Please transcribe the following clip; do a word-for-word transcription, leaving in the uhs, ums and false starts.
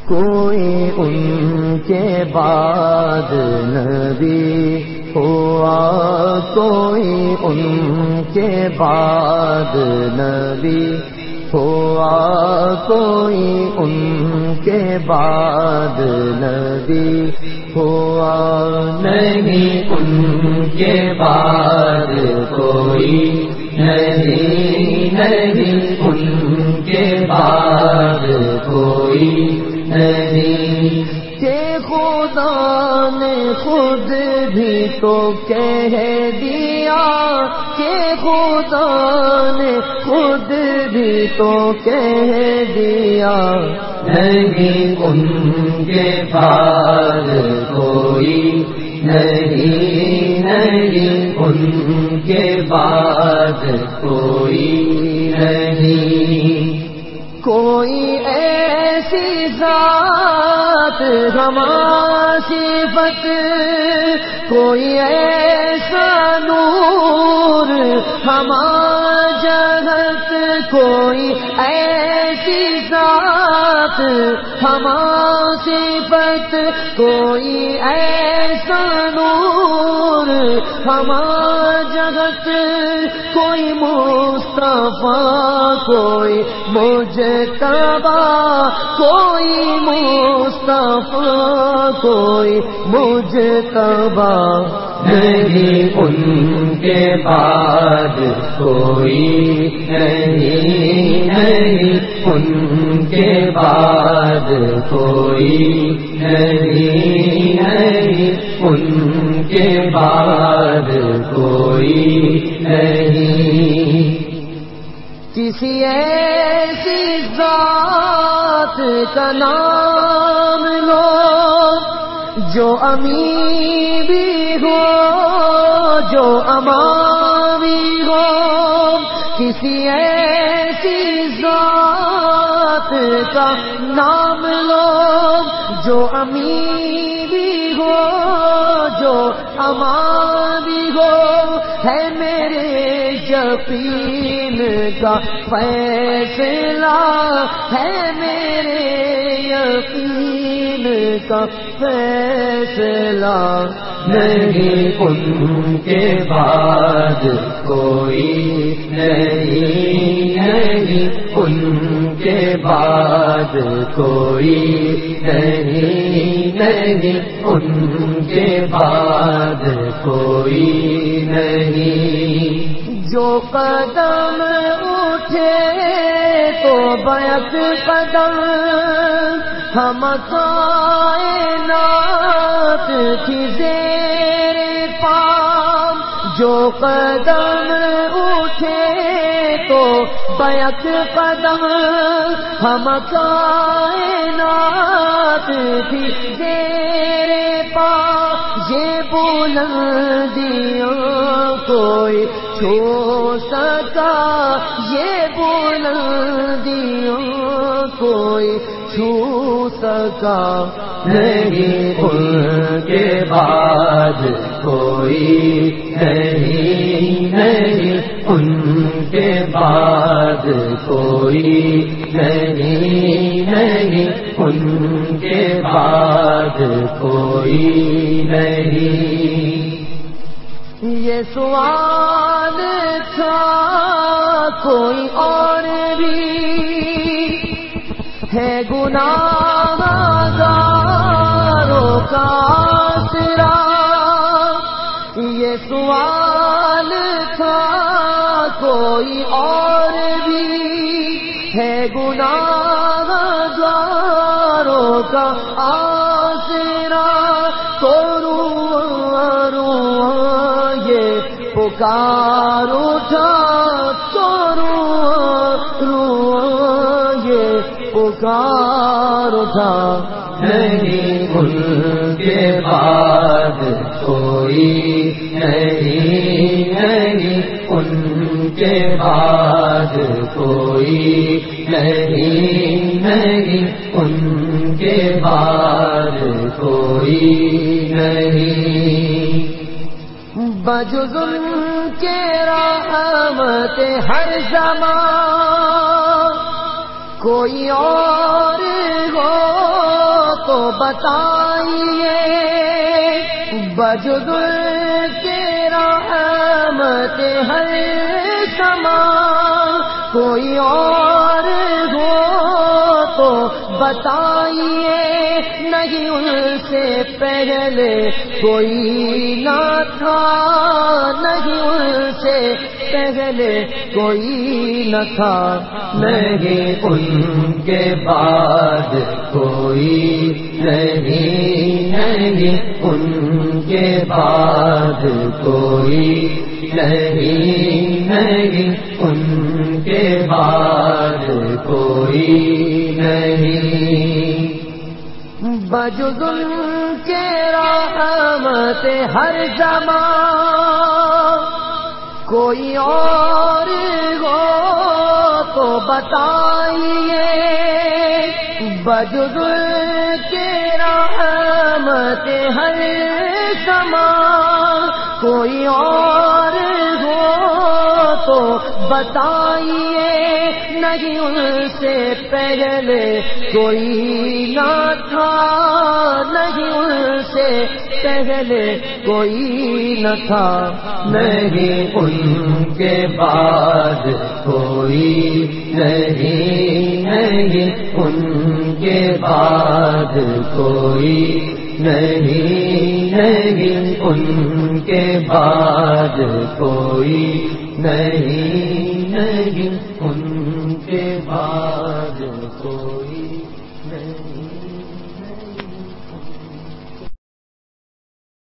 کوئی ان کے بعد نبی ہوا، کوئی ان کے بعد نبی ہوا، کوئی ان کے بعد نبی ہوا، نہیں ان کے بعد کوئی نہیں، نہیں ان کے بعد کوئی نہیں، کہ خدا نے خود بھی تو کہہ دیا، کہ خدا نے خود بھی تو کہہ دیا، نہیں ان کے بعد کوئی نہیں، نہیں ان کے بعد کوئی نہیں، کوئی ایسی ذات ہماری صفت، کوئی ایسا نور ہماری جنت، کوئی ایسی ذات ہماری صفت، کوئی ایسا نور ہماری جگت، کوئی مصطفیٰ کوئی مجتبی، کوئی مصطفیٰ کوئی مجتبی، نہیں ان کے بعد کوئی نہیں، نہیں ان کے بعد کوئی نہیں، نہیں ان کے بعد کوئی نہیں، کسی ایسی ذات کا نام لو جو امی بھی ہو، جو اما بھی ہو، کسی ایسی ذات کا نام لو جو امی بھی ہو، جو اما بھی ہو، ہے میرے یقین کا فیصلہ، ہے میرے یقین کا فیصلہ، نہیں ان کے بعد کوئی نہیں، نہیں ان کے بعد کوئی نہیں، نہیں ان کے بعد کوئی نہیں، جو قدم اٹھے تو بیک قدم ہم کائنات کی زیر پام، جو قدم اٹھے تو بیک قدم ہم کائنات کی زیر پام، یہ بلندیاں کوئی چھو سکا، یہ بلندیاں کوئی چھو سکا، نہیں ان کے بعد کوئی نہیں، نہیں ان کے بعد کوئی نہیں، نہیں ان کے بعد کوئی نہیں، یہ سوال تھا کوئی اور بھی ہے گناہ گاروں کا آسرا، یہ سوال تھا کوئی اور بھی ہے گناہ گاروں کا آسرا، تو رواں رواں یہ پکار اٹھا، تو رواں رواں یہ پکار اٹھا، نہیں ان کے بعد کوئی نہیں، نہیں ان کے بعد کوئی نہیں، نہیں ان کے بعد کوئی نہیں، بجز ان کے رحمت ہر زمان کوئی اور ہو تو بتائیے بجدل کے رحمت ہر سما کوئی اور ہو تو بتائیے نہیں ان سے پہلے کوئی نہ تھا نہیں ان سے پہلے کوئی نہ تھا نہیں ان کے بعد کوئی نہیں نہیں ان کے بعد کوئی نہیں نہیں ان کے بعد کوئی نہیں بجدل کے رحمت ہر زمان کوئی اور ہو تو بتائیے بجدل کے رحمت ہر زمان کوئی اور ہو تو بتائیے نہیں ان سے پہلے کوئی نہ تھا نہیں ان سے پہلے کوئی نہ تھا نہیں ان کے بعد کوئی نہیں نہیں ان کے بعد کوئی نہیں نہیں ان کے بعد کوئی نہیں نہیں ان کے بعد کوئی